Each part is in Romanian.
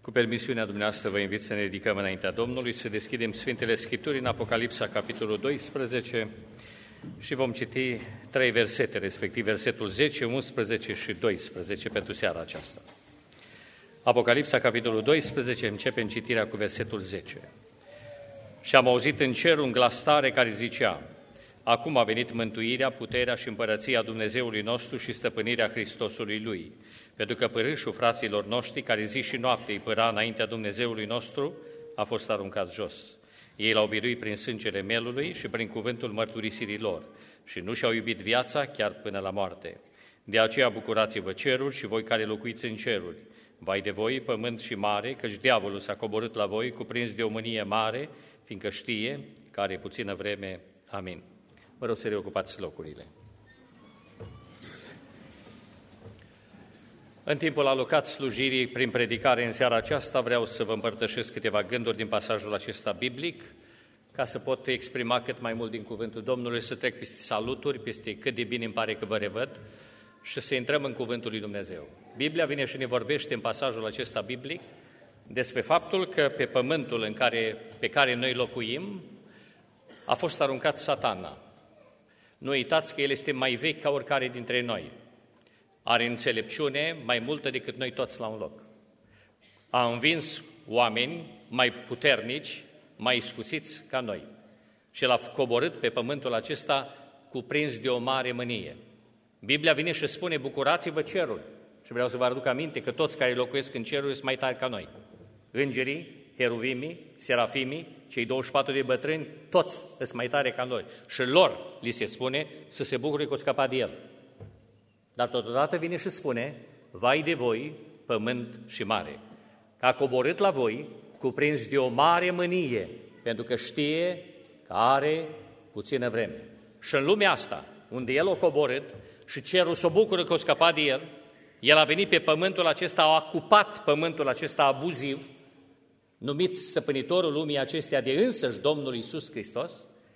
Cu permisiunea dumneavoastră vă invit să ne ridicăm înaintea Domnului, să deschidem Sfintele Scripturi în Apocalipsa, capitolul 12 și vom citi 3 versete, respectiv versetul 10, 11 și 12 pentru seara aceasta. Apocalipsa, capitolul 12, începem citirea cu versetul 10. Și am auzit în cer un glas tare care zicea: acum a venit mântuirea, puterea și împărăția Dumnezeului nostru și stăpânirea Hristosului Lui. Pentru că pârâșul fraților noștri, care zi și noapte îi păra înaintea Dumnezeului nostru, a fost aruncat jos. Ei l-au biruit prin sângele mielului și prin cuvântul mărturisirii lor și nu și-au iubit viața chiar până la moarte. De aceea bucurați-vă ceruri și voi care locuiți în ceruri. Vai de voi, pământ și mare, căci diavolul s-a coborât la voi, cuprins de o mânie mare, fiindcă știe că are puțină vreme. Amin. Vă rog să reocupați locurile. În timpul alocat slujirii prin predicare în seara aceasta, vreau să vă împărtășesc câteva gânduri din pasajul acesta biblic, ca să pot exprima cât mai mult din cuvântul Domnului, să trec peste saluturi, peste cât de bine îmi pare că vă revăd și să intrăm în cuvântul lui Dumnezeu. Biblia vine și ne vorbește în pasajul acesta biblic despre faptul că pe pământul pe care noi locuim a fost aruncat Satana. Nu uitați că el este mai vechi ca oricare dintre noi. Are înțelepciune mai multă decât noi toți la un loc. A învins oameni mai puternici, mai iscusiți ca noi. Și l-a coborât pe pământul acesta cuprins de o mare mânie. Biblia vine și spune: bucurați-vă cerul. Și vreau să vă aduc aminte că toți care locuiesc în ceruri sunt mai tari ca noi. Îngerii, heruvimii, serafimii, cei 24 de bătrâni, toți sunt mai tare ca noi. Și lor li se spune să se bucure că au scăpat de el. Dar totodată vine și spune: vai de voi, pământ și mare, că a coborât la voi, cuprins de o mare mânie, pentru că știe că are puțină vreme. Și în lumea asta, unde el a coborât și cerul s-o bucură că a scăpat de el, el a venit pe pământul acesta, a ocupat pământul acesta abuziv, numit stăpânitorul lumii acesteia de însăși Domnul Iisus Hristos,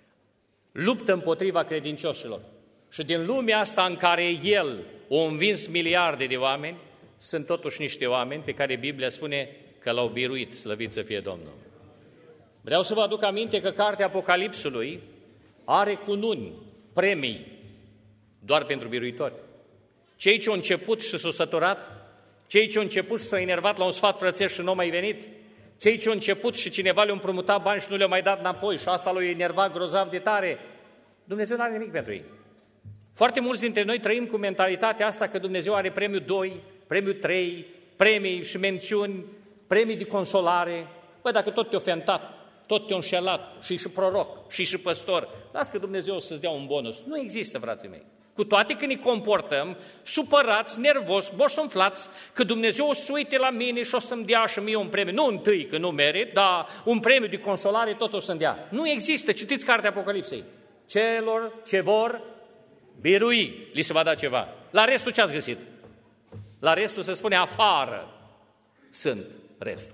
luptă împotriva credincioșilor. Și din lumea asta în care el a învins miliarde de oameni, sunt totuși niște oameni pe care Biblia spune că l-au biruit, slăvit să fie Domnul. Vreau să vă aduc aminte că cartea Apocalipsului are cununi, premii, doar pentru biruitori. Cei ce au început și s-au săturat, cei ce au început și s-au enervat la un sfat frățesc și nu au mai venit, cei ce au început și cineva le-a împrumutat bani și nu le-a mai dat înapoi și asta l-a enervat grozav de tare, Dumnezeu nu are nimic pentru ei. Foarte mulți dintre noi trăim cu mentalitatea asta că Dumnezeu are premiul 2, premiul 3, premii și mențiuni, premii de consolare. Băi, dacă tot te-a ofentat, tot te-a înșelat, și proroc, și păstor, lasă că Dumnezeu să-ți dea un bonus. Nu există, frații mei. Cu toate că ne comportăm supărați, nervos, boșsumflați, că Dumnezeu o să uite la mine și o să-mi dea și mie un premiu. Nu întâi, că nu merit, dar un premiu de consolare tot o să-mi dea. Nu există. Citiți cartea Apocalipsei. Celor ce vor birui, li se va da ceva. La restul ce ați găsit? La restul se spune afară sunt restul.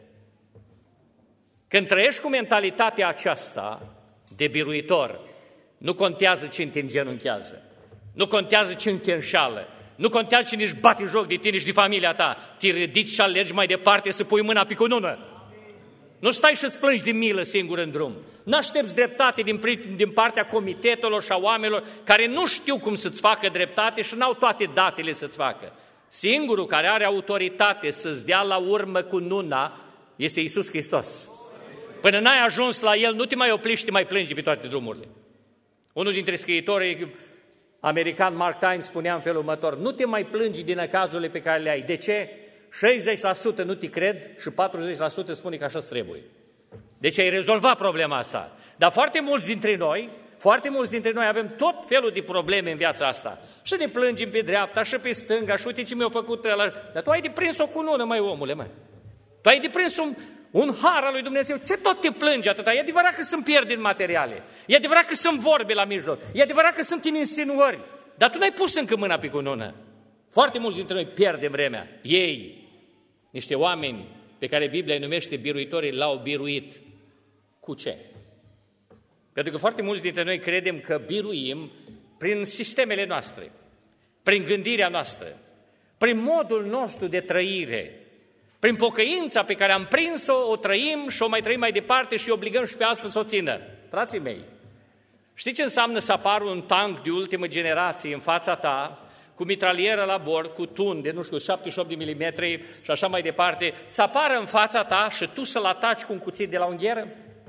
Când trăiești cu mentalitatea aceasta de biruitor, nu contează cine te îngenunchează, nu contează cine te înșală, nu contează cine își bate joc de tine și de familia ta, te ridici și alegi mai departe să pui mâna pe cunună. Nu stai și îți plângi de milă singur în drum. Nu aștepți dreptate din partea comitetelor și a oamenilor care nu știu cum să-ți facă dreptate și n-au toate datele să-ți facă. Singurul care are autoritate să-ți dea la urmă cununa este Iisus Hristos. Până n-ai ajuns la El, nu te mai opri și te mai plângi pe toate drumurile. Unul dintre scriitorii american, Mark Twain, spunea în felul următor: nu te mai plângi din necazurile pe care le ai. De ce? 60% nu te cred și 40% spune că așa-ți trebuie. Deci ai rezolvat problema asta. Dar foarte mulți dintre noi avem tot felul de probleme în viața asta. Și ne plângem pe dreapta și pe stânga și uite ce mi-a făcut ăla. Dar tu ai de prins o cunună, măi, omule, măi. Tu ai de prins un har al lui Dumnezeu. Ce tot te plângi atâta? E adevărat că sunt pierderi materiale. E adevărat că sunt vorbe la mijloc. E adevărat că sunt insinuări. Dar tu n-ai pus încă mâna pe cunună. Foarte mulți dintre noi pierdem vremea. Ei, niște oameni pe care Biblia îi numește biruitorii, l-au biruit. Cu ce? Pentru că foarte mulți dintre noi credem că biruim prin sistemele noastre, prin gândirea noastră, prin modul nostru de trăire, Prin pocăința pe care am prins-o, o trăim și o mai trăim mai departe și obligăm și pe alții să o țină. Frații mei, știți ce înseamnă să apară un tank de ultimă generație în fața ta, cu mitralieră la bord, cu tun de, 78 de milimetri și așa mai departe, să apară în fața ta și tu să-l ataci cu un cuțit de la ungheră?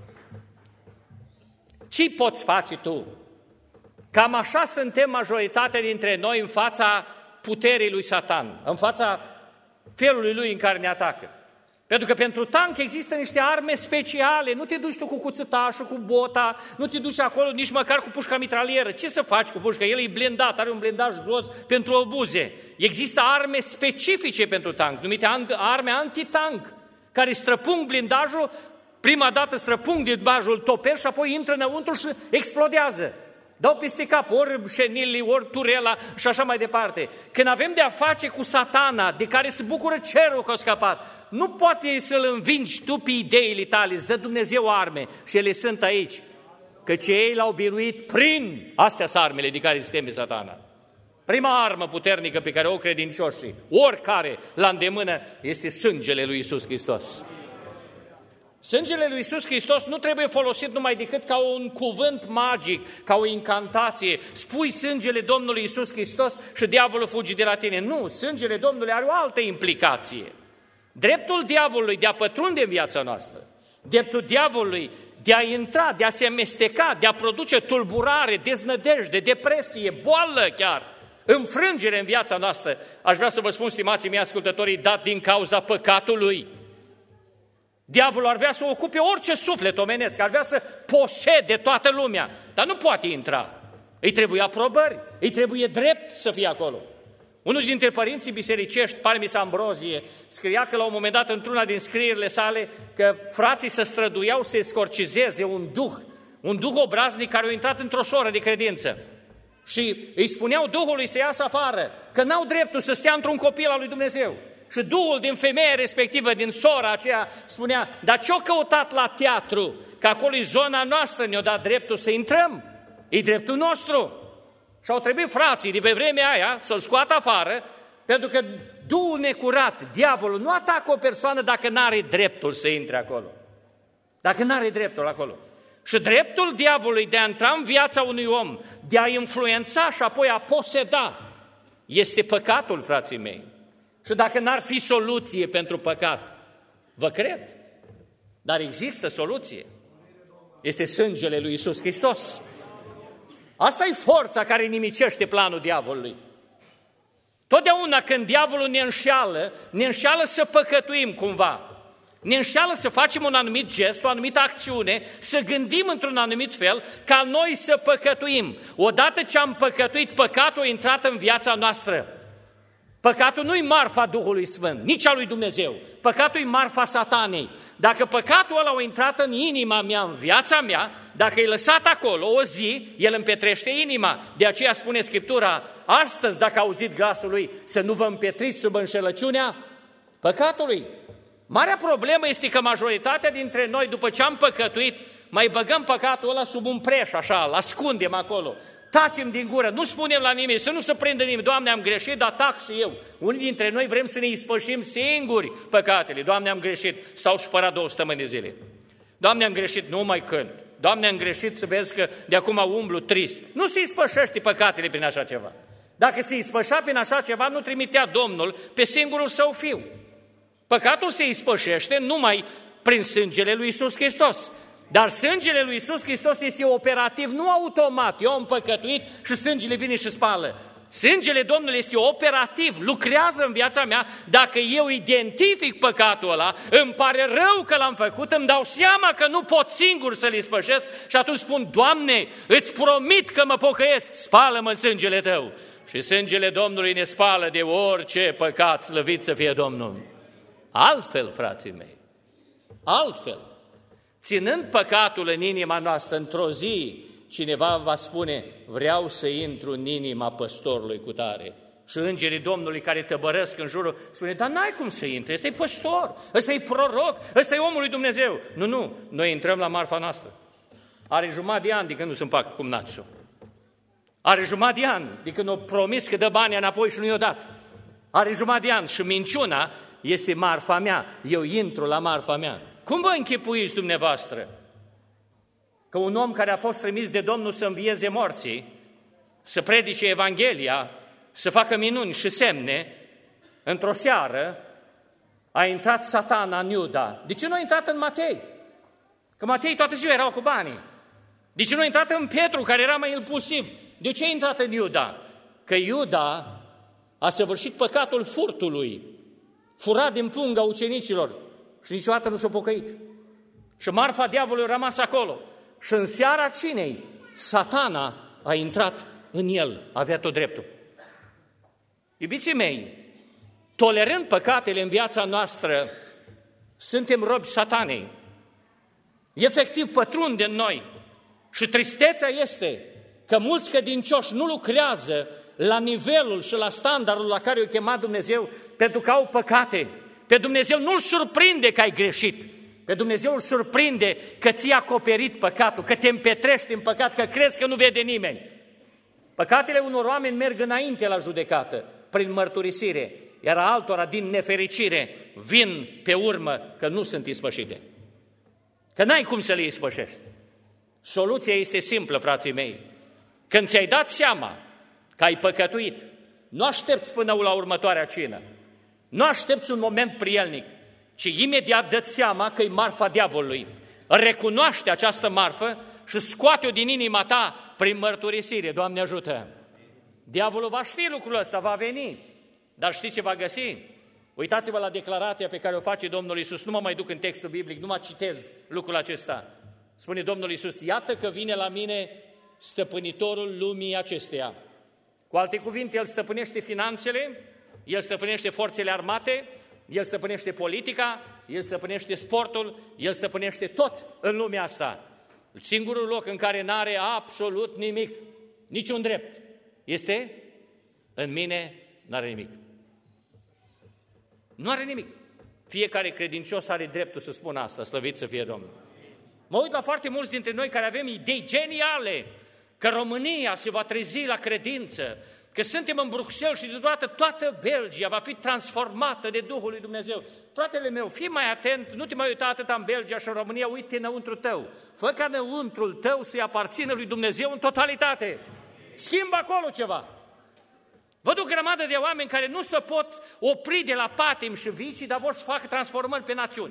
Ce poți face tu? Cam așa suntem majoritatea dintre noi în fața puterii lui Satan, în fața felului lui în care ne atacă. Pentru că pentru tank există niște arme speciale, nu te duci tu cu cuțitașul, cu bota, nu te duci acolo nici măcar cu pușca mitralieră. Ce să faci cu pușca? El e blindat, are un blindaj gros pentru obuze. Există arme specifice pentru tank, numite arme antitank, care străpung blindajul, prima dată străpung blindajul, topesc și apoi intră înăuntru și explodează. Dau peste cap, ori șenili, ori turela și așa mai departe. Când avem de-a face cu Satana, de care se bucură cerul că a scăpat, nu poate să-l învingi tu pe ideile tale, îți dă Dumnezeu arme și ele sunt aici. Căci ei l-au biruit prin astea armele de care se teme Satana. Prima armă puternică pe care o credincioșii, oricare la îndemână, este sângele lui Iisus Hristos. Sângele lui Iisus Hristos nu trebuie folosit numai decât ca un cuvânt magic, ca o incantație. Spui sângele Domnului Iisus Hristos și diavolul fuge de la tine. Nu, sângele Domnului are o altă implicație. Dreptul diavolului de a pătrunde în viața noastră, dreptul diavolului de a intra, de a se amesteca, de a produce tulburare, deznădejde, depresie, boală chiar, înfrângere în viața noastră, aș vrea să vă spun, stimații mei ascultătorii, dat din cauza păcatului. Diavolul ar vrea să ocupe orice suflet omenesc, ar vrea să posede toată lumea, dar nu poate intra. Îi trebuie aprobări, îi trebuie drept să fie acolo. Unul dintre părinții bisericești, Parmis Ambrozie, scria că la un moment dat într-una din scrierile sale că frații se străduiau să escorcizeze un duh obraznic care a intrat într-o soră de credință. Și îi spuneau Duhului să iasă afară, că n-au dreptul să stea într-un copil al lui Dumnezeu. Și Duhul din femeia respectivă, din sora aceea, spunea, dar ce-o căutat la teatru? Că acolo e zona noastră, ne-o dat dreptul să intrăm. E dreptul nostru. Și au trebuit frații de pe vremea aia să-l scoată afară, pentru că Duhul necurat, diavolul, nu atacă o persoană dacă n-are dreptul să intre acolo. Dacă n-are dreptul acolo. Și dreptul diavolului de a intra în viața unui om, de a influența și apoi a poseda, este păcatul, frații mei. Și dacă n-ar fi soluție pentru păcat, vă cred, dar există soluție. Este sângele lui Iisus Hristos. Asta e forța care nimicește planul diavolului. Totdeauna când diavolul ne înșeală să păcătuim cumva. Ne înșeală să facem un anumit gest, o anumită acțiune, să gândim într-un anumit fel, ca noi să păcătuim. Odată ce am păcătuit, păcatul a intrat în viața noastră. Păcatul nu-i marfa Duhului Sfânt, nici a lui Dumnezeu. Păcatul e marfa Satanei. Dacă păcatul ăla a intrat în inima mea, în viața mea, dacă e lăsat acolo o zi, el împetrește inima. De aceea spune Scriptura, astăzi, dacă auzit glasul lui, să nu vă împetriți sub înșelăciunea păcatului. Marea problemă este că majoritatea dintre noi, după ce am păcătuit, mai băgăm păcatul ăla sub un preș, așa, îl ascundem acolo. Tacem din gură, nu spunem la nimeni, să nu se prindă nimeni. Doamne, am greșit, dar tac și eu. Unii dintre noi vrem să ne ispășim singuri păcatele. Doamne, am greșit, stau supărat 2 săptămâni de zile. Doamne, am greșit, nu mai cânt. Doamne, am greșit, să vezi că de acum umblu trist. Nu se ispășește păcatele prin așa ceva. Dacă se ispășea prin așa ceva, nu trimitea Domnul pe singurul său fiu. Păcatul se ispășește numai prin sângele lui Iisus Hristos. Dar sângele lui Iisus Hristos este operativ, nu automat. Eu am păcătuit și sângele vine și spală. Sângele Domnului este operativ, lucrează în viața mea. Dacă eu identific păcatul ăla, îmi pare rău că l-am făcut, îmi dau seama că nu pot singur să-l ispășesc și atunci spun, Doamne, îți promit că mă pocăiesc, spală-mă în sângele Tău. Și sângele Domnului ne spală de orice păcat, slăvit să fie Domnul. Altfel, frații mei, altfel. Ținând păcatul în inima noastră, într-o zi, cineva va spune, vreau să intru în inima păstorului cutare. Și îngerii Domnului care tăbărăsc în jurul, spune, dar n-ai cum să intri, ăsta e păstor, ăsta e proroc, ăsta e omul lui Dumnezeu. Nu, noi intrăm la marfa noastră. Are jumătate de ani de când nu se împacă cum națul. Are jumătate de ani de când o promis că dă banii înapoi și nu i-o dat. Are jumătate de ani și minciuna este marfa mea, eu intru la marfa mea. Cum vă închipuiți dumneavoastră că un om care a fost trimis de Domnul să învieze morții, să predice Evanghelia, să facă minuni și semne, într-o seară a intrat Satana în Iuda? De ce nu a intrat în Matei? Că Matei toată ziua erau cu banii. De ce nu a intrat în Petru, care era mai impulsiv? De ce a intrat în Iuda? Că Iuda a săvârșit păcatul furtului, furat din punga ucenicilor și niciodată nu s-a pocăit. Și marfa diavolului a rămas acolo. Și în seara cinei, Satana a intrat în el, avea tot dreptul. Iubiții mei, tolerând păcatele în viața noastră, suntem robi Satanei. Efectiv pătrunde în noi. Și tristețea este că mulți credincioși nu lucrează la nivelul și la standardul la care i-a chemat Dumnezeu, pentru că au păcate. Pe Dumnezeu nu-L surprinde că ai greșit. Pe Dumnezeu îl surprinde că ți-ai acoperit păcatul, că te împetrești în păcat, că crezi că nu vede nimeni. Păcatele unor oameni merg înainte la judecată, prin mărturisire, iar altora, din nefericire, vin pe urmă că nu sunt ispășite. Că n-ai cum să le ispășești. Soluția este simplă, frații mei. Când ți-ai dat seama că ai păcătuit, nu aștepți până la următoarea cină, nu aștepți un moment prielnic, ci imediat dă-ți seama că e marfa diavolului. Recunoaște această marfă și scoate-o din inima ta prin mărturisire. Doamne ajută! Diavolul va ști lucrul ăsta, va veni, dar știți ce va găsi? Uitați-vă la declarația pe care o face Domnul Iisus. Nu mă mai duc în textul biblic, nu mă citez lucrul acesta. Spune Domnul Iisus: iată că vine la mine stăpânitorul lumii acesteia. Cu alte cuvinte, El stăpânește finanțele, El stăpânește forțele armate, El stăpânește politica, El stăpânește sportul, El stăpânește tot în lumea asta. Singurul loc în care n-are absolut nimic, niciun drept, este în mine n-are nimic. Nu are nimic. Fiecare credincios are dreptul să spună asta, slăvit să fie Domnul. Mă uit la foarte mulți dintre noi care avem idei geniale, că România se va trezi la credință, că suntem în Bruxelles și deodată toată Belgia va fi transformată de Duhul lui Dumnezeu. Fratele meu, fii mai atent, nu te mai uita atât în Belgia și în România, uite înăuntru tău. Fă ca înăuntrul tău să-i aparțină lui Dumnezeu în totalitate. Schimbă acolo ceva. Văd o grămadă de oameni care nu se pot opri de la patim și vicii, dar vor să facă transformări pe națiuni.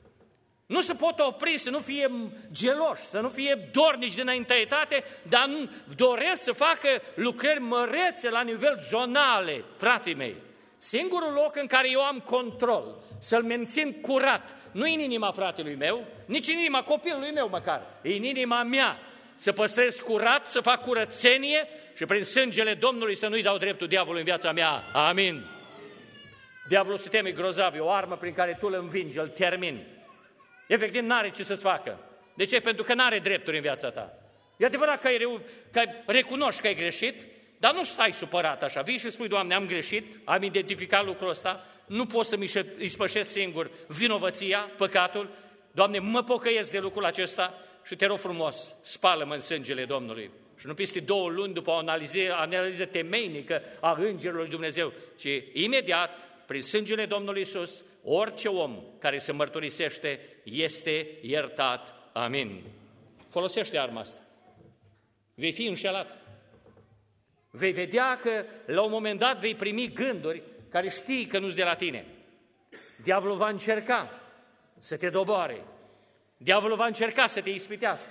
Nu se pot opri să nu fie geloși, să nu fie dornici de înaintăietate, dar doresc să facă lucrări mărețe la nivel zonale, frații mei. Singurul loc în care eu am control, să-l mențin curat, nu în inima fratelui meu, nici în inima copilului meu măcar, e în inima mea, să păstrez curat, să fac curățenie și prin sângele Domnului să nu-i dau dreptul diavolului în viața mea. Amin. Diavolul se teme grozav, e o armă prin care tu îl învingi, îl termini. Efectiv, n-are ce să-ți facă. De ce? Pentru că n-are drepturi în viața ta. E adevărat că recunoști că ai greșit, dar nu stai supărat așa. Vii și spui: Doamne, am greșit, am identificat lucrul ăsta, nu pot să-mi ispășesc singur vinovăția, păcatul. Doamne, mă pocăiesc de lucrul acesta și te rog frumos, spală-mă în sângele Domnului. Și nu peste 2 luni după o analiză temeinică a îngerilor lui Dumnezeu, ci imediat, prin sângele Domnului Iisus, orice om care se mărturisește este iertat. Amin. Folosește arma asta. Vei fi înșelat. Vei vedea că la un moment dat vei primi gânduri care știi că nu-s de la tine. Diavolul va încerca să te doboare. Diavolul va încerca să te ispitească.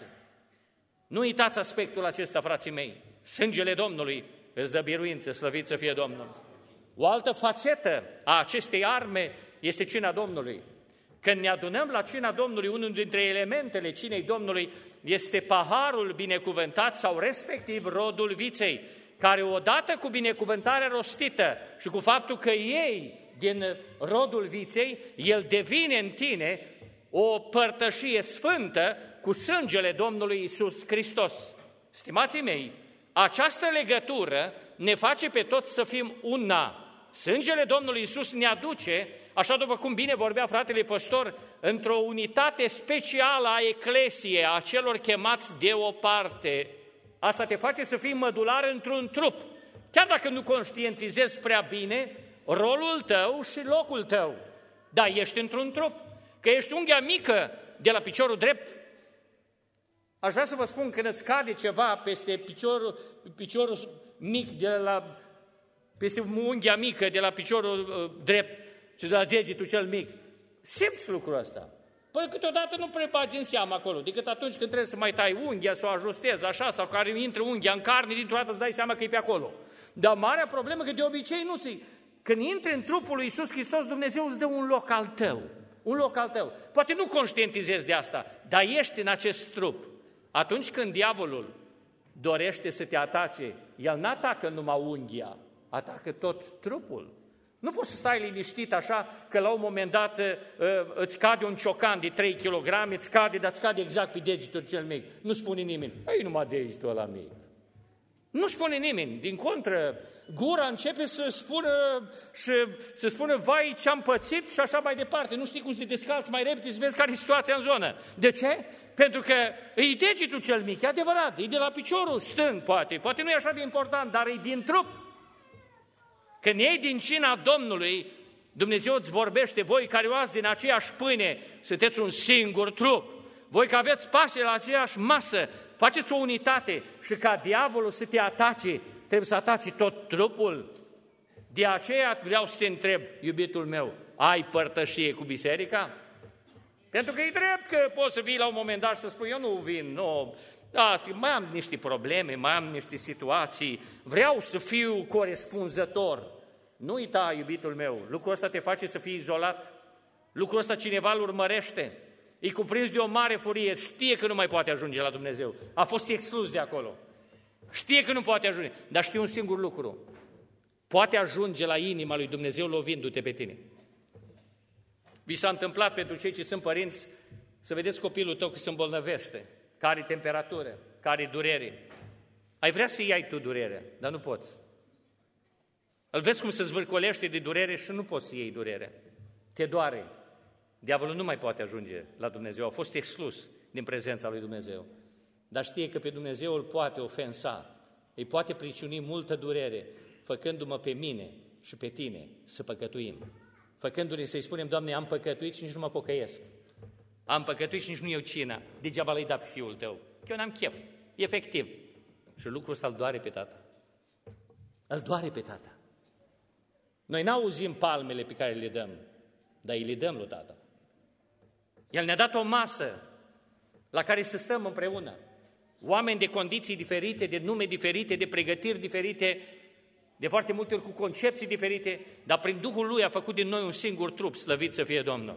Nu uitați aspectul acesta, frații mei. Sângele Domnului îți dă biruință, slăvit să fie Domnul. O altă fațetă a acestei arme este cina Domnului. Când ne adunăm la cina Domnului, unul dintre elementele cinei Domnului este paharul binecuvântat sau respectiv rodul viței, care odată cu binecuvântarea rostită și cu faptul că ei din rodul viței, el devine în tine o părtășie sfântă cu sângele Domnului Iisus Hristos. Stimații mei, această legătură ne face pe toți să fim una. Sângele Domnului Iisus ne aduce, așa după cum bine vorbea fratele păstor, într-o unitate specială a eclesiei, a celor chemați de o parte. Asta te face să fii mădular într-un trup. Chiar dacă nu conștientizezi prea bine rolul tău și locul tău. dar ești într-un trup. Că ești unghia mică de la piciorul drept. Aș vrea să vă spun, când îți cade ceva peste piciorul mic, peste unghia mică de la piciorul drept și de la degetul cel mic, simți lucrul ăsta. Păi câteodată nu prea bagi în seamă acolo, decât atunci când trebuie să mai tai unghia, să o ajustezi așa, sau care intră unghia în carne, dintr-o dată îți dai seama că e pe acolo. Dar marea problemă că de obicei nu ți... Când intri în trupul lui Iisus Hristos, Dumnezeu îți dă un loc al tău. Un loc al tău. Poate nu conștientizezi de asta, dar ești în acest trup. Atunci când diavolul dorește să te atace, el nu atacă numai unghia, atacă tot trupul. Nu poți să stai liniștit așa că la un moment dat îți cade un ciocan de 3 kg, îți cade, dar îți cade exact pe degetul cel mic. Nu spune nimeni, ei numai degetul ăla mic. Nu spune nimeni, din contră, gura începe să spună, vai ce-am pățit și așa mai departe. Nu știi cum să te descalți mai repede, să vezi care e situația în zonă. De ce? Pentru că e degetul cel mic, e adevărat, e de la piciorul stâng, poate nu e așa de important, dar e din trup. Când iei din cina Domnului, Dumnezeu îți vorbește, voi care luați din aceeași pâine, sunteți un singur trup. Voi că aveți pace la aceeași masă, faceți o unitate și ca diavolul să te atace, trebuie să ataci tot trupul. De aceea vreau să te întreb, iubitul meu, ai părtășie cu biserica? Pentru că e drept că poți să vii la un moment dat și să spui, eu nu vin, nu, da, mai am niște probleme, mai am niște situații, vreau să fiu corespunzător. Nu uita, iubitul meu, lucrul ăsta te face să fii izolat, lucrul ăsta cineva îl urmărește, e cuprins de o mare furie, știe că nu mai poate ajunge la Dumnezeu, a fost exclus de acolo, știe că nu poate ajunge, dar știe un singur lucru, poate ajunge la inima lui Dumnezeu lovindu-te pe tine. Vi s-a întâmplat pentru cei ce sunt părinți să vedeți copilul tău că se îmbolnăvește, care e temperatură, care e durere. Ai vrea să iei tu durerea, dar nu poți. Îl vezi cum se zvârcolește de durere și nu poți să iei durerea. Te doare. Diavolul nu mai poate ajunge la Dumnezeu, a fost exclus din prezența lui Dumnezeu. Dar știe că pe Dumnezeu îl poate ofensa, îi poate priciuni multă durere, făcându-mă pe mine și pe tine să păcătuim. Făcându-ne să-i spunem, Doamne, am păcătuit și nici nu mă pocăiesc. Am păcătuit și nici nu iau cina, degeaba l-ai dat pe fiul tău, că eu n-am chef, efectiv. Și lucrul ăsta îl doare pe tata. Îl doare pe tata. Noi n-auzim palmele pe care le dăm, dar îi le dăm lui tata. El ne-a dat o masă la care să stăm împreună. Oameni de condiții diferite, de nume diferite, de pregătiri diferite, de foarte multe ori cu concepții diferite, dar prin Duhul Lui a făcut din noi un singur trup, slăvit să fie Domnul.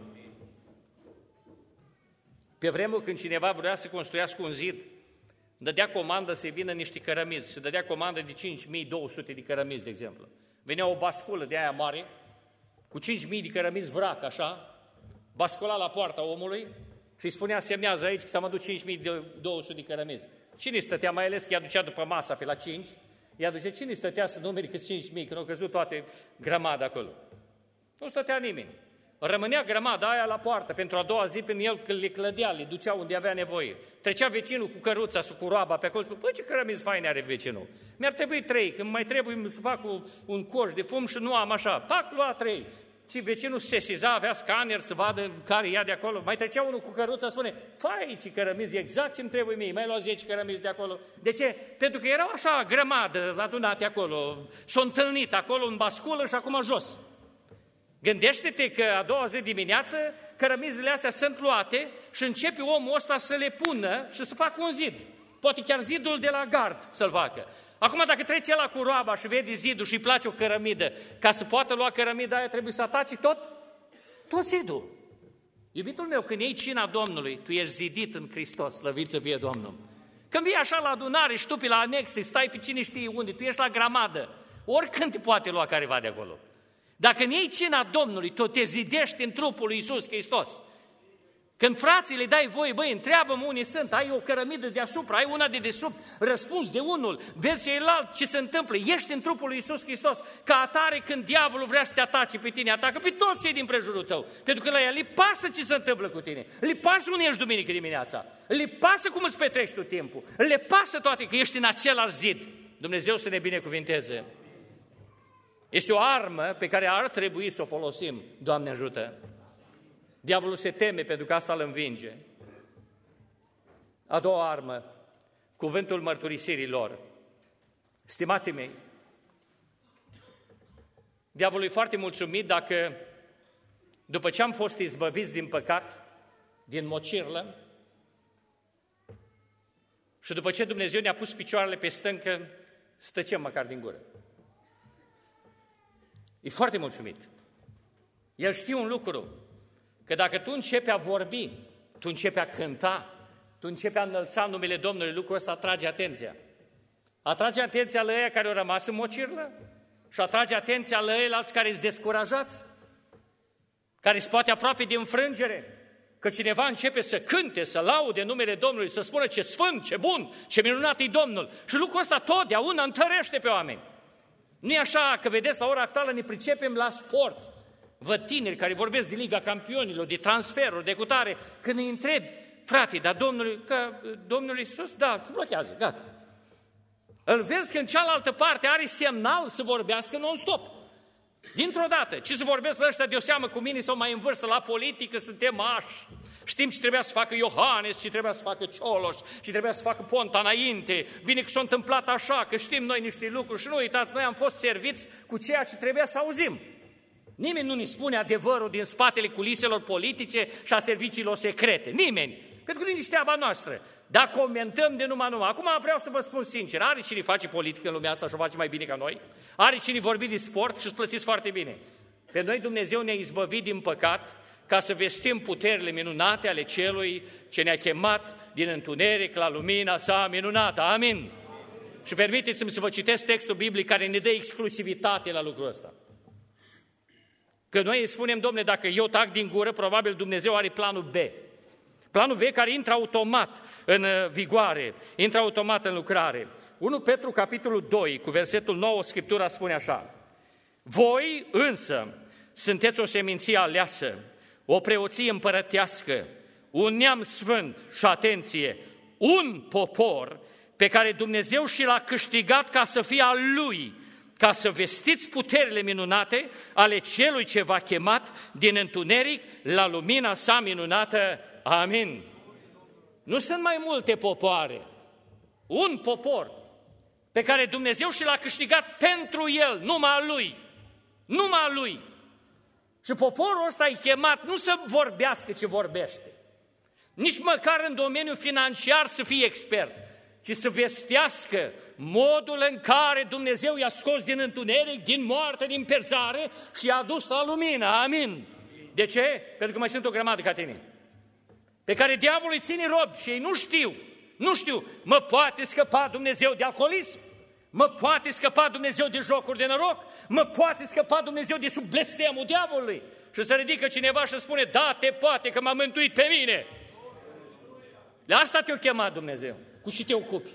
Pe vremuri când cineva vrea să construiască un zid, dădea comandă să-i vină niște cărămizi, se dădea comandă de 5200 de cărămizi, de exemplu. Venea o basculă de aia mare, cu 5000 de cărămizi vrac, așa, bascula la poarta omului și îi spunea, semnează aici că s-am adus 5200 de cărămizi. Cine stătea, mai ales că i-a ducea după masa pe la 5, i-a ducea, cine stătea să numeri cât 5000, când au căzut toate grămada acolo? Nu stătea nimeni. Rămânea grămada aia la poartă pentru a doua zi, prin el când le clădea, le ducea unde avea nevoie. Trecea vecinul cu căruța sau cu roaba pe acolo, băi, ce cărămizi faine are vecinul. Mi-ar trebui 3, când mai trebuie să fac un coș de fum și nu am așa. Pac, lua 3. Și vecinul se sesiza, avea scanner să vadă care ia de acolo. Mai trecea unul cu căruța, spune, fai, ce cărămizi, exact ce-mi trebuie mie, mai lua 10 cărămizi de acolo. De ce? Pentru că erau așa grămadă adunate acolo, s-au întâlnit acolo în basculă și acum jos. Gândește-te că a doua zi dimineață cărămizile astea sunt luate și începe omul ăsta să le pună și să facă un zid. Poate chiar zidul de la gard să-l facă. Acum dacă trece ăla cu roaba și vede zidul și îi place o cărămidă, ca să poată lua cărămida aia trebuie să ataci tot zidul. Iubitul meu, când iei cina Domnului, tu ești zidit în Hristos, slăvit să fie Domnul. Când vii așa la adunare și tu pe la anexe, stai pe cine știe unde, tu ești la grămadă, oricând te poate lua careva de acolo. Dacă în iei cina Domnului, tu te zidești în trupul lui Iisus Hristos. Când frații le dai voie, băi, întreabă-mă unii sunt, ai o cărămidă deasupra, ai una de desubt, răspunzi de unul, vezi celălalt ce se întâmplă, ești în trupul lui Iisus Hristos, ca atare când diavolul vrea să te atace pe tine, atacă pe toți cei din prejurul tău, pentru că la el îi pasă ce se întâmplă cu tine, le pasă unde ești duminică dimineața, le pasă cum îți petrești tu timpul, le pasă toate că ești în același zid. Dumnezeu să ne binecuvinteze. Este o armă pe care ar trebui să o folosim, Doamne ajută. Diavolul se teme pentru că asta îl învinge. A doua armă, cuvântul mărturisirii lor. Stimații mei, diavolul e foarte mulțumit dacă, după ce am fost izbăviți din păcat, din mocirlă, și după ce Dumnezeu ne-a pus picioarele pe stâncă, stăcem măcar din gură. E foarte mulțumit. El știe un lucru, că dacă tu începi a vorbi, tu începi a cânta, tu începi a înălța numele Domnului, lucrul ăsta atrage atenția. Atrage atenția la ăia care au rămas în mocirlă și atrage atenția la ăilalți care sunt descurajați, care sunt poate aproape de înfrângere, că cineva începe să cânte, să laude numele Domnului, să spună ce sfânt, ce bun, ce minunat e Domnul. Și lucrul ăsta totdeauna întărește pe oameni. Nu e așa că, vedeți, la ora actuală ne pricepem la sport. Văd tineri care vorbesc de Liga Campionilor, de transferuri, de cutare, când îi întreb, frate, dar Domnul Iisus, da, se blochează, gata. Îl vezi că în cealaltă parte are semnal să vorbească non-stop. Dintr-o dată, ce să vorbesc la ăștia de o seamă cu mine sau mai în vârstă la politică, suntem ași. Știm ce trebuia să facă Iohannes, ce trebuia să facă Cioloș, ce trebuia să facă Ponta înainte. Bine că s-a întâmplat așa, că știm noi niște lucruri și nu uitați, noi am fost serviți cu ceea ce trebuia să auzim. Nimeni nu ne spune adevărul din spatele culiselor politice și a serviciilor secrete. Nimeni. Pentru că nu e nici treaba noastră. Dar comentăm de numai. Acum vreau să vă spun sincer, are cine face politică în lumea asta și o face mai bine ca noi? Are cine vorbi de sport și îți plătiți foarte bine? Pe noi Dumnezeu ne-a izbăvit din păcat ca să vestim puterile minunate ale Celui ce ne-a chemat din întuneric la lumina sa minunată. Amin? Și permiteți-mi să vă citesc textul biblic care ne dă exclusivitate la lucrul ăsta. Că noi îi spunem, Dom'le, dacă eu tac din gură, probabil Dumnezeu are planul B. Planul B care intră automat în vigoare, intră automat în lucrare. 1 Petru, capitolul 2, cu versetul 9, Scriptura spune așa: voi însă sunteți o seminție aleasă, o preoție împărătească, un neam sfânt și, atenție, un popor pe care Dumnezeu și l-a câștigat ca să fie al Lui, ca să vestiți puterile minunate ale Celui ce v-a chemat din întuneric la lumina sa minunată. Amin. Nu sunt mai multe popoare. Un popor pe care Dumnezeu și l-a câștigat pentru El, numai a Lui. Numai a Lui. Și poporul ăsta e chemat nu să vorbească ce vorbește, nici măcar în domeniul financiar să fie expert, ci să vestească modul în care Dumnezeu i-a scos din întuneric, din moarte, din perzare și i-a dus la lumină. Amin. De ce? Pentru că mai sunt o grămadă ca tine, pe care diavolul îi ține robi și ei nu știu, mă poate scăpa Dumnezeu de alcoolism? Mă poate scăpa Dumnezeu de jocuri de noroc? Mă poate scăpa Dumnezeu de sub blestemul diavolului? Și se ridică cineva și spune, da, te poate, că m-a mântuit pe mine. De asta te-a chemat Dumnezeu. Cu ce te ocupi?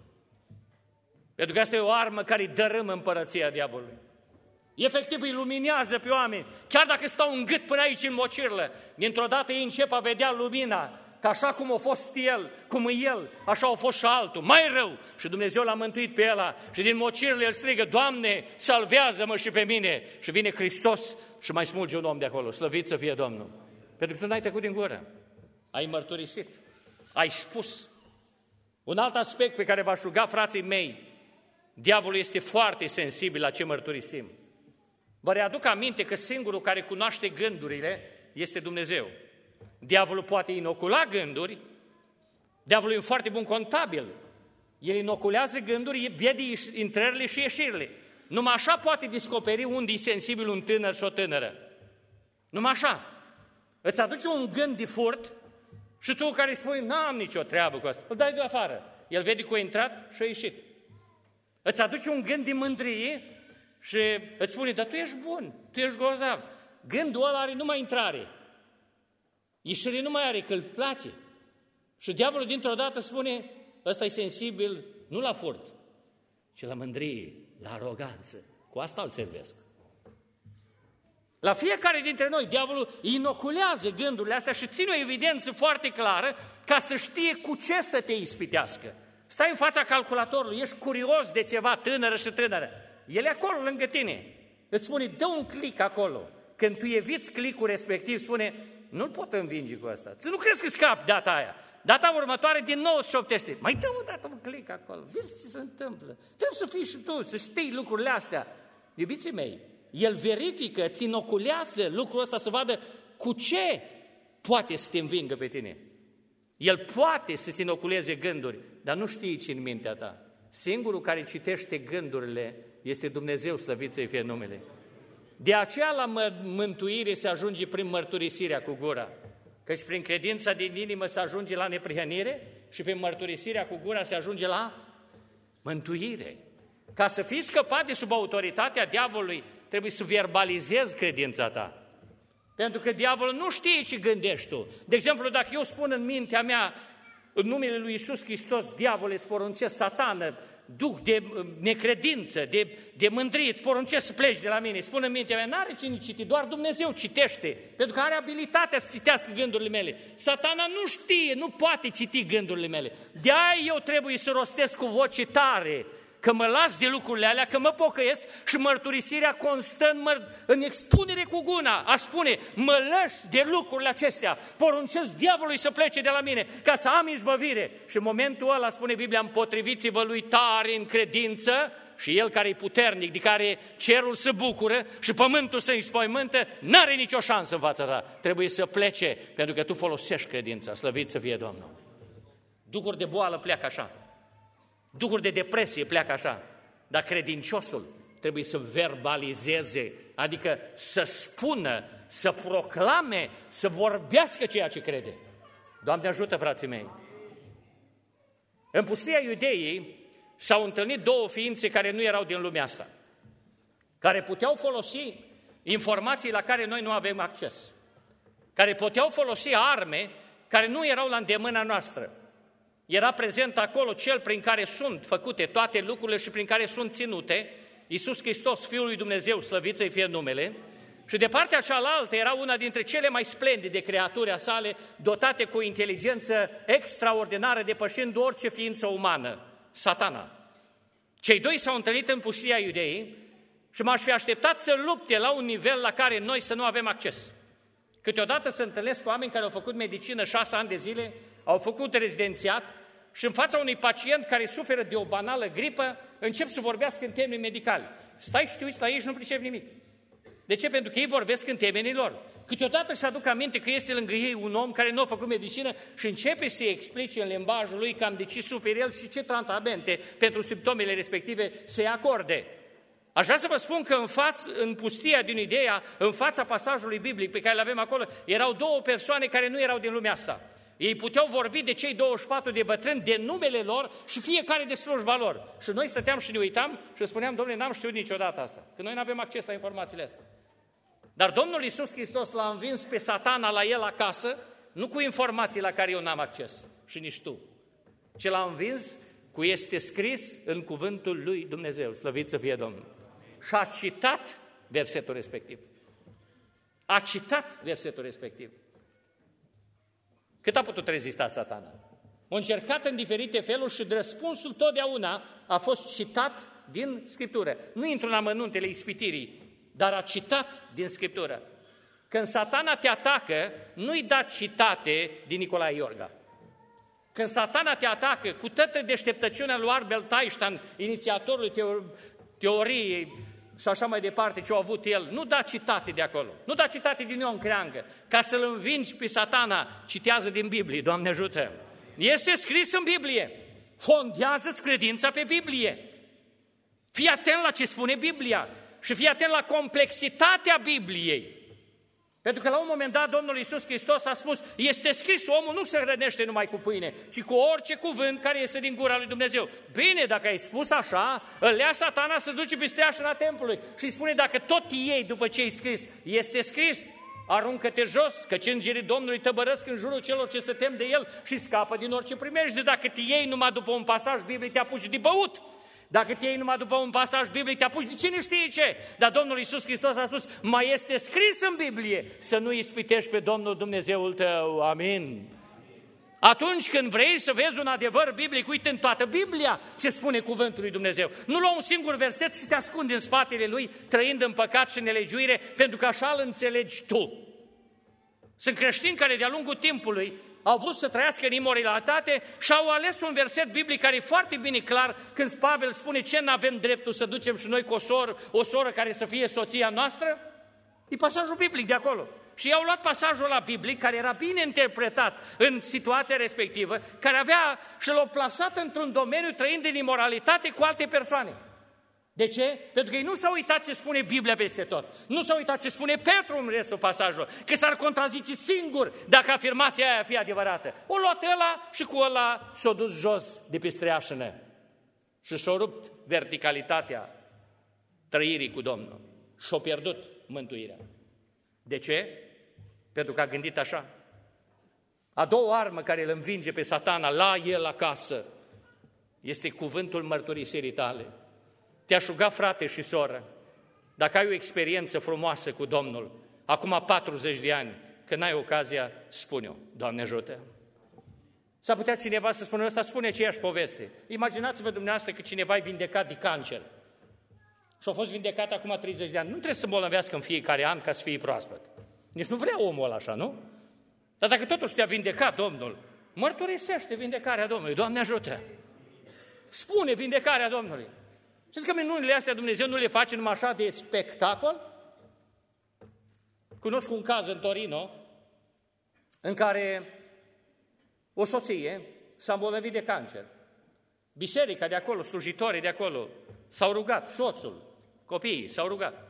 Pentru că asta e o armă care îi dărâmă împărăția diavolului. Efectiv îi luminează pe oameni. Chiar dacă stau în gât până aici în mocirlă, dintr-o dată ei încep a vedea lumina, că așa cum a fost el, cum e el, așa a fost și altul, mai rău. Și Dumnezeu l-a mântuit pe ăla și din mocirlă el strigă, Doamne, salvează-mă și pe mine. Și vine Hristos și mai smulge un om de acolo, slăvit să fie Domnul. Pentru că tu n-ai tăcut din gură, ai mărturisit, ai spus. Un alt aspect pe care v-aș ruga, frații mei, diavolul este foarte sensibil la ce mărturisim. Vă readuc aminte că singurul care cunoaște gândurile este Dumnezeu. Diavolul poate inocula gânduri, diavolul e un foarte bun contabil. El inoculează gânduri, vede intrările și ieșirile. Numai așa poate descoperi unde e sensibil un tânăr și o tânără. Numai așa. Îți aduce un gând de furt și tu care spui, n-am nicio treabă cu asta, îl dai de afară. El vede că a intrat și a ieșit. Îți aduce un gând de mândrie și îți spune, dar tu ești bun, tu ești grozav. Gândul ăla are numai intrare. Ieșire nu mai are, că îl place. Și diavolul dintr-o dată spune, ăsta e sensibil nu la furt, ci la mândrie, la aroganță. Cu asta îl servesc. La fiecare dintre noi, diavolul inoculează gândurile astea și ține o evidență foarte clară ca să știe cu ce să te ispitească. Stai în fața calculatorului, ești curios de ceva, tânără și tânără. El e acolo lângă tine. Îți spune, dă un click acolo. Când tu eviți click-ul respectiv, spune, nu-l pot învinge cu asta. Ți nu crezi că scapi data aia. Data următoare din nou se șoptește. Mai dă o dată un click acolo, vezi ce se întâmplă. Trebuie să fii și tu, să știi lucrurile astea. Iubiții mei, el verifică, ți inoculează lucrul ăsta să vadă cu ce poate să te învingă pe tine. El poate să-ți inoculeze gânduri, dar nu știi ce în mintea ta. Singurul care citește gândurile este Dumnezeu, slăvit să-i fie numele. De aceea la mântuire se ajunge prin mărturisirea cu gura. Căci prin credința din inimă se ajunge la neprihănire și prin mărturisirea cu gura se ajunge la mântuire. Ca să fii scăpat de sub autoritatea diavolului, trebuie să verbalizezi credința ta. Pentru că diavolul nu știe ce gândești tu. De exemplu, dacă eu spun în mintea mea, în numele lui Iisus Hristos, diavole, îți poruncesc, satană, duh de necredință, de mândrie, îți poruncesc să pleci de la mine. Spun în mintea mea, n-are cine citi, doar Dumnezeu citește, pentru că are abilitatea să citească gândurile mele. Satana nu știe, nu poate citi gândurile mele. De-aia eu trebuie să rostesc cu voce tare, că mă las de lucrurile alea, că mă pocăiesc și mărturisirea constă în expunere cu guna. Aș spune, mă las de lucrurile acestea, poruncesc diavolului să plece de la mine, ca să am izbăvire. Și în momentul ăla, spune Biblia, împotriviți-vă lui tare în credință și el care e puternic, de care cerul se bucură și pământul se înspăimântă, n-are nicio șansă în fața ta. Trebuie să plece, pentru că tu folosești credința, slăvit să fie Domnul. Duhuri de boală pleacă așa. Duhuri de depresie pleacă așa, dar credinciosul trebuie să verbalizeze, adică să spună, să proclame, să vorbească ceea ce crede. Doamne ajută, frații mei! În pustia Iudeii s-au întâlnit două ființe care nu erau din lumea asta, care puteau folosi informații la care noi nu avem acces, care puteau folosi arme care nu erau la îndemâna noastră. Era prezent acolo cel prin care sunt făcute toate lucrurile și prin care sunt ținute, Iisus Hristos, Fiul lui Dumnezeu, slăvit să-i fie numele, și de partea cealaltă era una dintre cele mai splendide creaturi a sale, dotate cu inteligență extraordinară, depășind orice ființă umană, Satana. Cei doi s-au întâlnit în pustia Iudeii și m-aș fi așteptat să lupte la un nivel la care noi să nu avem acces. Câteodată se întâlnesc cu oameni care au făcut medicină 6 ani de zile, au făcut rezidențiat și în fața unui pacient care suferă de o banală gripă, încep să vorbească în termeni medicali. Stai și te uiți la ei și nu pricepi nimic. De ce? Pentru că ei vorbesc în termenii lor. Câteodată își aduc aminte că este lângă ei un om care nu a făcut medicină și începe să-i explice în limbajul lui cam de ce suferă el și ce tratamente pentru simptomele respective să-i acorde. Aș vrea să vă spun că în pustia din Iudeea, în fața pasajului biblic pe care îl avem acolo, erau două persoane care nu erau din lumea asta. Ei puteau vorbi de cei 24 de bătrâni, de numele lor și fiecare de slujba lor. Și noi stăteam și ne uitam și spuneam, Dom'le, n-am știut niciodată asta, că noi nu avem acces la informațiile astea. Dar Domnul Iisus Hristos l-a învins pe Satana la el acasă, nu cu informații la care eu n-am acces, și nici tu, ci l-a învins cu este scris în cuvântul lui Dumnezeu, slăvit să fie Domnul. Și a citat versetul respectiv. A citat versetul respectiv. Cât a putut rezista Satana? A încercat în diferite feluri și răspunsul totdeauna a fost citat din Scriptură. Nu intru în amănuntele ispitirii, dar a citat din Scriptură. Când Satana te atacă, nu-i da citate din Nicolae Iorga. Când Satana te atacă cu toată deșteptăciunea lui Albert Einstein, inițiatorului teoriei și așa mai departe ce a avut el, nu da citate de acolo, nu da citate din Ion Creangă. Ca să-l învingi pe Satana, citează din Biblie, Doamne ajută! Este scris în Biblie, fondează-ți credința pe Biblie. Fii atent la ce spune Biblia și fii atent la complexitatea Bibliei. Pentru că la un moment dat Domnul Iisus Hristos a spus, este scris, omul nu se hrănește numai cu pâine, ci cu orice cuvânt care este din gura lui Dumnezeu. Bine, dacă ai spus așa, îl ia Satana să duce pe streașina templului și îi spune, dacă tot ei, după ce ai scris, este scris, aruncă-te jos, căci îngerii Domnului tăbărăsc în jurul celor ce se tem de el și scapă din orice primejdie. Dacă te iei numai după un pasaj biblic, te apuci de băut. Dacă te iei numai după un pasaj biblic, te apuci de cine știe ce. Dar Domnul Iisus Hristos a spus, mai este scris în Biblie să nu ispitești pe Domnul Dumnezeul tău. Amin. Atunci când vrei să vezi un adevăr biblic, uite în toată Biblia ce spune cuvântul lui Dumnezeu. Nu lua un singur verset și te ascunde în spatele lui, trăind în păcat și nelegiuire, pentru că așa îl înțelegi tu. Sunt creștini care de-a lungul timpului au vrut să trăiască în imoralitate și au ales un verset biblic care e foarte bine clar când Pavel spune ce n-avem dreptul să ducem și noi cu o soră care să fie soția noastră. E pasajul biblic de acolo. Și i-au luat pasajul ăla biblic, care era bine interpretat în situația respectivă, care avea și l-au plasat într-un domeniu trăind în imoralitate cu alte persoane. De ce? Pentru că ei nu s-au uitat ce spune Biblia peste tot. Nu s-au uitat ce spune Petru în restul pasajului, că s-ar contrazice singur dacă afirmația aia fi adevărată. O luat ăla și cu ăla s-a dus jos de pe streașină și s-a rupt verticalitatea trăirii cu Domnul și-a pierdut mântuirea. De ce? Pentru că a gândit așa. A doua armă care îl învinge pe Satana la el acasă este cuvântul mărturisirii tale. Te-aș ruga, frate și soră, dacă ai o experiență frumoasă cu Domnul, acum 40 de ani, când ai ocazia, spune-o, Doamne ajută. S-ar putea cineva să spună ăsta, spune aceeași poveste. Imaginați-vă dumneavoastră că cineva e vindecat de cancer și a fost vindecat acum 30 de ani. Nu trebuie să bolnavească în fiecare an ca să fie proaspăt. Nici nu vrea omul ăla așa, nu? Dar dacă totuși te-a vindecat Domnul, mărturisește vindecarea Domnului, Doamne ajută. Spune vindecarea Domnului. Știți că minunile astea Dumnezeu nu le face numai așa de spectacol? Cunosc un caz în Torino în care o soție s-a îmbolnăvit de cancer. Biserica de acolo, slujitorii de acolo s-au rugat, soțul, copiii s-au rugat.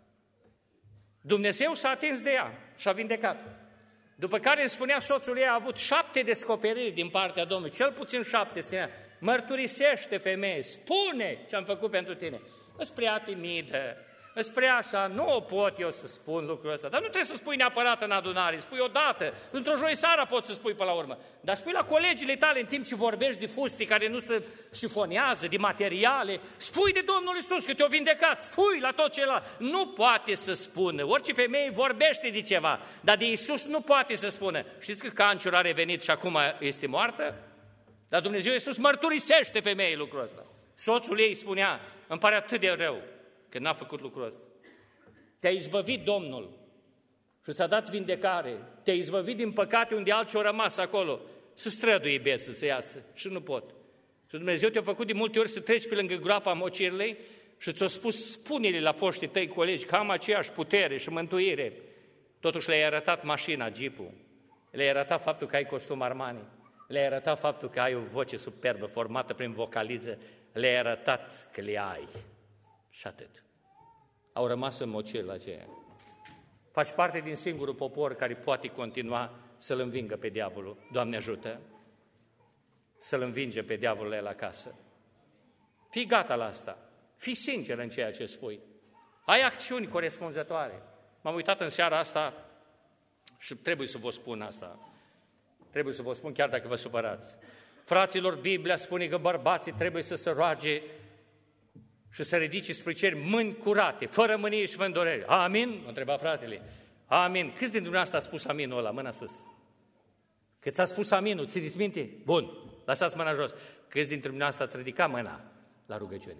Dumnezeu s-a atins de ea și a vindecat. După care îmi spunea soțul ei, a avut 7 descoperiri din partea Domnului, cel puțin 7, spunea, mărturisește, femeie, spune ce am făcut pentru tine. Îți prea timidă, îți prea așa, nu pot eu să spun lucrul ăsta, dar nu trebuie să spui neapărat în adunare, spui odată, într-o joi seara poți să spui până la urmă, dar spui la colegile tale în timp ce vorbești de fuste care nu se șifonează, de materiale, spui de Domnul Iisus că te-a vindecat, spui la tot celălalt. Nu poate să spună, orice femeie vorbește de ceva, dar de Iisus nu poate să spună. Știți că cancerul a revenit și acum este moartă? Dar Dumnezeu Iisus mărturisește femeii lucrul ăsta. Soțul ei spunea, îmi pare atât de rău că n-a făcut lucrul ăsta. Te-a izbăvit Domnul și ți-a dat vindecare. Te-a izbăvit din păcate unde alții au rămas acolo. Să străduie beță să iasă și nu pot. Și Dumnezeu te-a făcut de multe ori să treci pe lângă groapa mocirlei și ți-a spus, spune-le la foștii tăi colegi că am aceeași putere și mântuire. Totuși le-ai arătat mașina, jeepul. Le-ai arătat faptul că ai costum Armani. Le-ai arătat faptul că ai o voce superbă formată prin vocaliză. Le-ai arătat că le ai. Și atât. Au rămas în mocirla aceea. Faci parte din singurul popor care poate continua să-l învingă pe diavolul. Doamne ajută să-l învinge pe diavolul el acasă. Fii gata la asta. Fii sincer în ceea ce spui. Ai acțiuni corespunzătoare. M-am uitat în seara asta și trebuie să vă spun asta. Trebuie să vă spun chiar dacă vă supărați. Fraților, Biblia spune că bărbații trebuie să se roage și să ridice spre cer mâini curate, fără mânie și vândorere. Amin? Mă întreba fratele. Amin. Câți dintre dumneavoastră a spus aminul ăla? Mâna sus. Cât ți-a spus aminul? Țineți minte? Bun. Lăsați mâna jos. Câți dintre dumneavoastră ați ridicat mâna la rugăciune?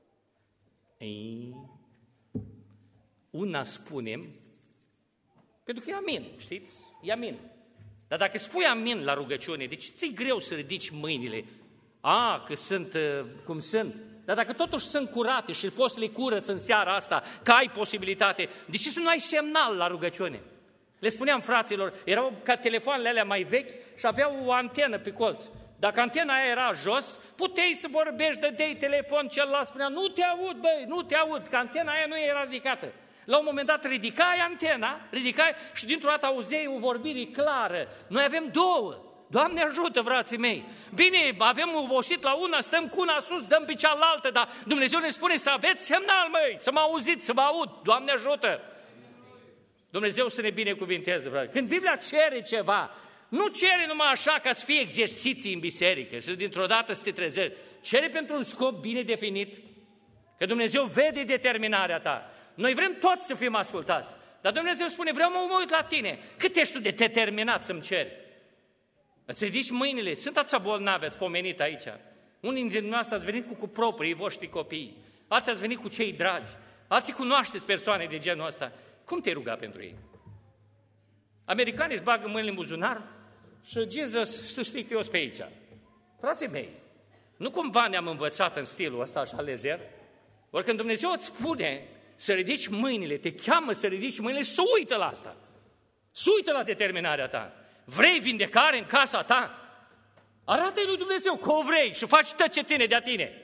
Una spunem, pentru că e amin, știți? E amin. Dar dacă spui amin la rugăciune, deci ți-e greu să ridici mâinile. Că sunt cum sunt. Dar dacă totuși sunt curate și poți să le curăți în seara asta, că ai posibilitate, de ce să nu ai semnal la rugăciune? Le spuneam fraților, erau ca telefoanele alea mai vechi și aveau o antenă pe colț. Dacă antena aia era jos, puteai să vorbești, dădeai telefon, celălalt spunea, nu te aud, băi, nu te aud, că antena aia nu era ridicată. La un moment dat ridicai antena, și dintr-o dată auzeai o vorbire clară. Noi avem două. Doamne ajută, frații mei! Bine, avem obosit la una, stăm cu una sus, dăm pe cealaltă, dar Dumnezeu ne spune să aveți semnal, măi, să mă auziți, să mă aud. Doamne ajută! Dumnezeu să ne binecuvinteze, frate. Când Biblia cere ceva, nu cere numai așa ca să fie exerciții în biserică și dintr-o dată să te trezești. Cere pentru un scop bine definit, că Dumnezeu vede determinarea ta. Noi vrem toți să fim ascultați, dar Dumnezeu spune, vreau mă uit la tine. Cât ești tu de determinat să-mi ceri? Îți ridici mâinile, sunt atâția bolnavi, ați pomenit aici. Unii dintre dumneavoastră ați venit cu proprii voștri copii, alții ați venit cu cei dragi, alții cunoașteți persoane de genul ăsta. Cum te-ai ruga pentru ei? Americanii își bagă mâinile în buzunar și Jesus să știi că eu sunt pe aici. Frații mei, nu cumva ne-am învățat în stilul ăsta așa lejer? Ori când Dumnezeu îți spune să ridici mâinile, te cheamă să ridici mâinile, să uită la asta. Să uită la determinarea ta. Vrei vindecare în casa ta? Arată-i lui Dumnezeu că o vrei și faci tot ce ține de-a tine.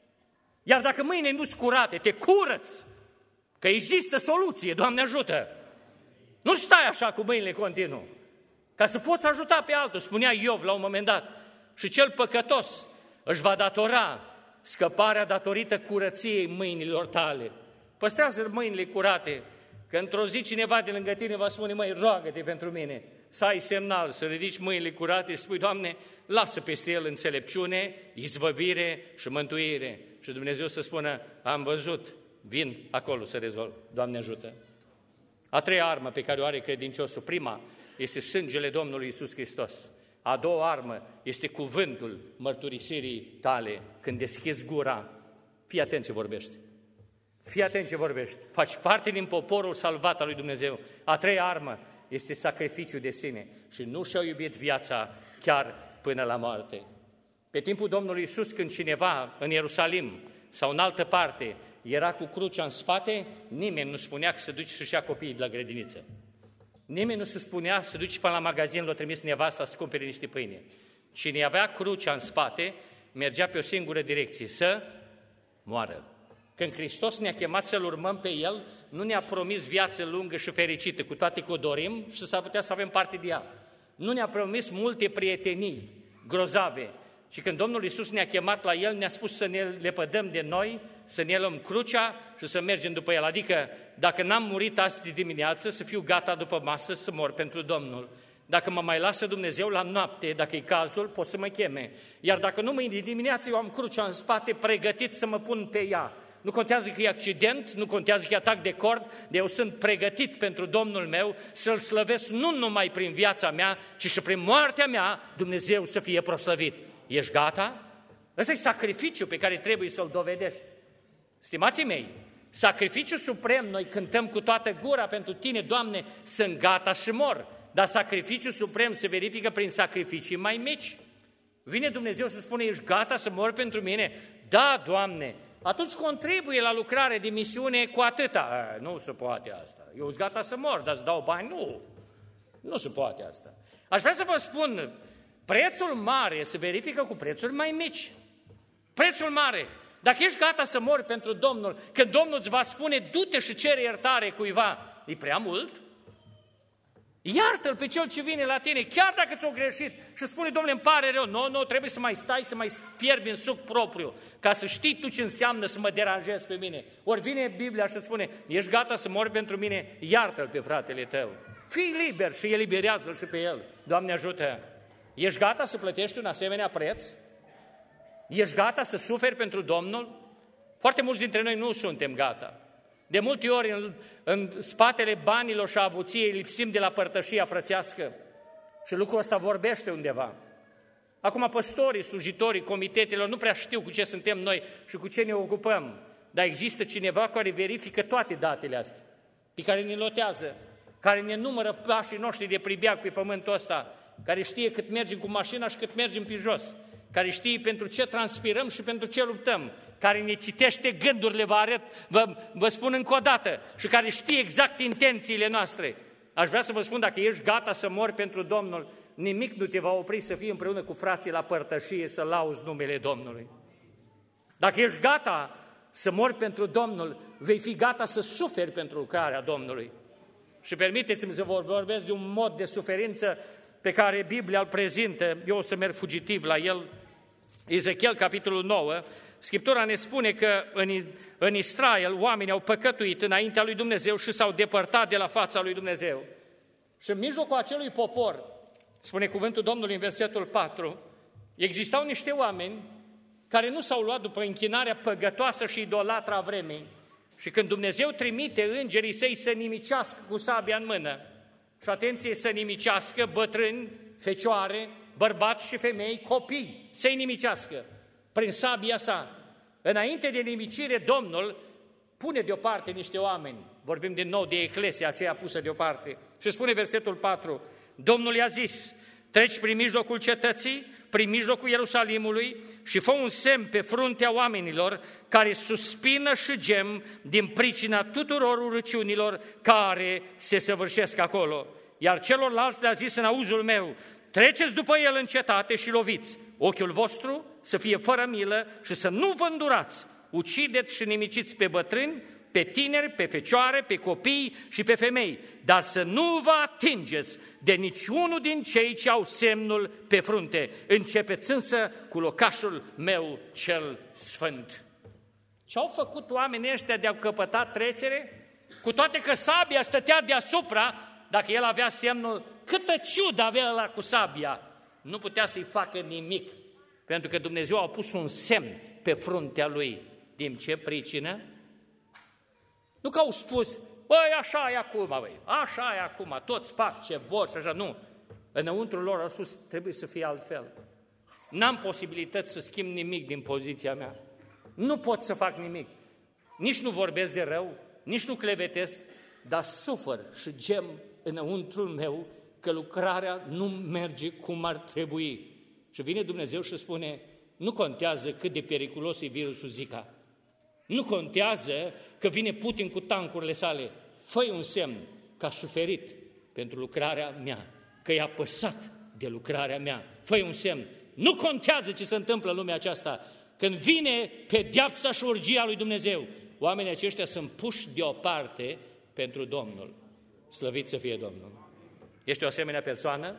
Iar dacă mâinile nu-s curate, te curăți, că există soluție, Doamne ajută. Nu stai așa cu mâinile continuu, ca să poți ajuta pe altul, spunea Iov la un moment dat. Și cel păcătos își va datora scăparea datorită curăției mâinilor tale. Păstrează mâinile curate, că într-o zi cineva de lângă tine va spune, măi, roagă-te pentru mine, să ai semnal, să ridici mâinile curate și spui, Doamne, lasă peste el înțelepciune, izbăvire și mântuire. Și Dumnezeu să spună, am văzut, vin acolo să rezolv, Doamne ajută. A treia armă pe care o are credinciosul, prima, este sângele Domnului Iisus Hristos. A doua armă este cuvântul mărturisirii tale. Când deschizi gura, fii atent ce vorbești. Fii atent ce vorbești. Faci parte din poporul salvat al lui Dumnezeu. A treia armă este sacrificiul de sine. Și nu și-au iubit viața chiar până la moarte. Pe timpul Domnului Iisus, când cineva în Ierusalim sau în altă parte era cu crucea în spate, nimeni nu spunea că se duce să-și ia copiii de la grădiniță. Nimeni nu se spunea să duci până la magazin, l-a trimis nevasta să cumpere niște pâine. Cine avea crucea în spate, mergea pe o singură direcție, să moară. Când Hristos ne-a chemat să-L urmăm pe El, nu ne-a promis viață lungă și fericită, cu toate că o dorim și s-ar putea să avem parte de ea. Nu ne-a promis multe prietenii grozave, ci când Domnul Iisus ne-a chemat la El, ne-a spus să ne lepădăm de noi, să ne luăm crucea și să mergem după El. Adică, dacă n-am murit azi de dimineață, să fiu gata după masă să mor pentru Domnul. Dacă mă mai lasă Dumnezeu la noapte, dacă e cazul, pot să mă cheme. Iar dacă nu mâine dimineață, eu am crucea în spate, pregătit să mă pun pe ea. Nu contează că e accident, nu contează că e atac de cord, de eu sunt pregătit pentru Domnul meu să-L slăvesc nu numai prin viața mea, ci și prin moartea mea, Dumnezeu să fie proslăvit. Ești gata? Ăsta e sacrificiul pe care trebuie să-l dovedești. Stimații mei, sacrificiul suprem, noi cântăm cu toată gura pentru tine, Doamne, sunt gata și mor. Dar sacrificiul suprem se verifică prin sacrificii mai mici. Vine Dumnezeu să spune, ești gata să mor pentru mine? Da, Doamne. Atunci contribuie la lucrare de misiune cu atâta. Nu se poate asta. Eu sunt gata să mor, dar îți dau bani? Nu. Nu se poate asta. Aș vrea să vă spun, prețul mare se verifică cu prețuri mai mici. Prețul mare. Dacă ești gata să mori pentru Domnul, când Domnul îți va spune, du-te și cere iertare cuiva, e prea mult? Iartă-l pe cel ce vine la tine, chiar dacă ți-o greșit și spune, Domnule, îmi pare rău, nu, trebuie să mai stai, să mai fierbi în suc propriu, ca să știi tu ce înseamnă să mă deranjezi pe mine. Ori vine Biblia și îți spune, ești gata să mori pentru mine, iartă-l pe fratele tău. Fii liber și eliberează-l și pe el. Doamne ajută! Ești gata să plătești un asemenea preț? Ești gata să suferi pentru Domnul? Foarte mulți dintre noi nu suntem gata. De multe ori în spatele banilor și avuției lipsim de la părtășia frățească și lucrul ăsta vorbește undeva. Acum păstorii, slujitorii, comitetelor nu prea știu cu ce suntem noi și cu ce ne ocupăm, dar există cineva care verifică toate datele astea, pe care ne lotează, care ne numără pașii noștri de pribeag pe pământul ăsta, care știe cât mergem cu mașina și cât mergem pe jos, care știe pentru ce transpirăm și pentru ce luptăm, care ne citește gândurile, vă spun încă o dată, și care știe exact intențiile noastre. Aș vrea să vă spun, dacă ești gata să mori pentru Domnul, nimic nu te va opri să fii împreună cu frații la părtășie, să lauzi numele Domnului. Dacă ești gata să mori pentru Domnul, vei fi gata să suferi pentru lucrarea Domnului. Și permiteți-mi să vorbesc de un mod de suferință pe care Biblia îl prezintă, eu o să merg fugitiv la el, Ezechiel, capitolul 9, Scriptura ne spune că în Israel oamenii au păcătuit înaintea lui Dumnezeu și s-au depărtat de la fața lui Dumnezeu. Și în mijlocul acelui popor, spune cuvântul Domnului în versetul 4, existau niște oameni care nu s-au luat după închinarea păgătoasă și idolatra a vremii. Și când Dumnezeu trimite îngerii săi să nimicească cu sabia în mână, și atenție, să nimicească bătrâni, fecioare, bărbați și femei, copii, să-i nimicească prin sabia sa. Înainte de nimicire, Domnul pune deoparte niște oameni vorbim din nou de eclesia aceea pusă deoparte. Și spune versetul 4, Domnul i-a zis, treci prin mijlocul cetății, prin mijlocul Ierusalimului și fă un semn pe fruntea oamenilor care suspină și gem din pricina tuturor urăciunilor care se săvârșesc acolo. Iar celorlalți le-a zis în auzul meu, treceți după el în cetate și loviți, ochiul vostru să fie fără milă și să nu vă îndurați, ucideți și nimiciți pe bătrâni, pe tineri, pe fecioare, pe copii și pe femei, dar să nu vă atingeți de niciunul din cei ce au semnul pe frunte. Începeți însă cu locașul meu cel sfânt. Ce-au făcut oamenii ăștia de-au căpătat trecere? Cu toate că sabia stătea deasupra, dacă el avea semnul, câtă ciudă avea ăla cu sabia, nu putea să-i facă nimic, pentru că Dumnezeu a pus un semn pe fruntea lui. Din ce pricină? Nu că au spus, băi, așa e acum, băi, așa e acum, toți fac ce vor și așa, nu. Înăuntru lor au spus, trebuie să fie altfel. N-am posibilități să schimb nimic din poziția mea. Nu pot să fac nimic. Nici nu vorbesc de rău, nici nu clevetesc, dar sufăr și gem înăuntrul meu că lucrarea nu merge cum ar trebui. Și vine Dumnezeu și spune, nu contează cât de periculos e virusul Zika. Nu contează că vine Putin cu tancurile sale. Fă-i un semn că a suferit pentru lucrarea mea, că e apăsat de lucrarea mea. Fă-i un semn. Nu contează ce se întâmplă în lumea aceasta. Când vine pedeapsa și urgia lui Dumnezeu, oamenii aceștia sunt puși deoparte pentru Domnul. Slăvit să fie Domnul. Ești o asemenea persoană?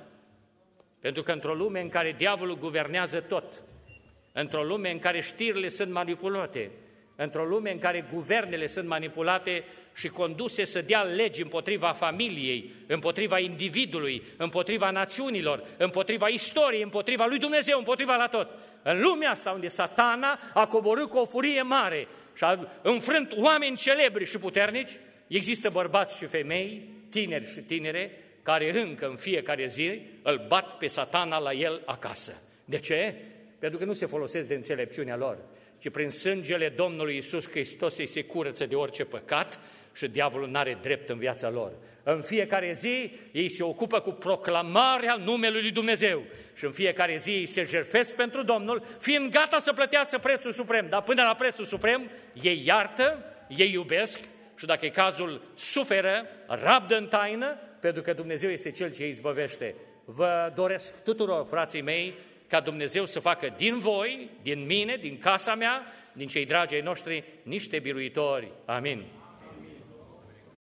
Pentru că într-o lume în care diavolul guvernează tot, într-o lume în care știrile sunt manipulate, într-o lume în care guvernele sunt manipulate și conduse să dea legi împotriva familiei, împotriva individului, împotriva națiunilor, împotriva istoriei, împotriva lui Dumnezeu, împotriva la tot. În lumea asta unde Satana a coborât cu o furie mare și a înfrânt oameni celebri și puternici, există bărbați și femei, tineri și tinere, care încă în fiecare zi îl bat pe Satana la el acasă. De ce? Pentru că nu se folosesc de înțelepciunea lor, ci prin sângele Domnului Iisus Hristos ei se curăță de orice păcat și diavolul n-are drept în viața lor. În fiecare zi ei se ocupă cu proclamarea numelui lui Dumnezeu și în fiecare zi ei se jertfesc pentru Domnul, fiind gata să plătească prețul suprem, dar până la prețul suprem ei iartă, ei iubesc și dacă e cazul suferă, rabdă în taină, pentru că Dumnezeu este Cel ce îi izbăvește. Vă doresc tuturor, frații mei, ca Dumnezeu să facă din voi, din mine, din casa mea, din cei dragi ai noștri, niște biruitori. Amin.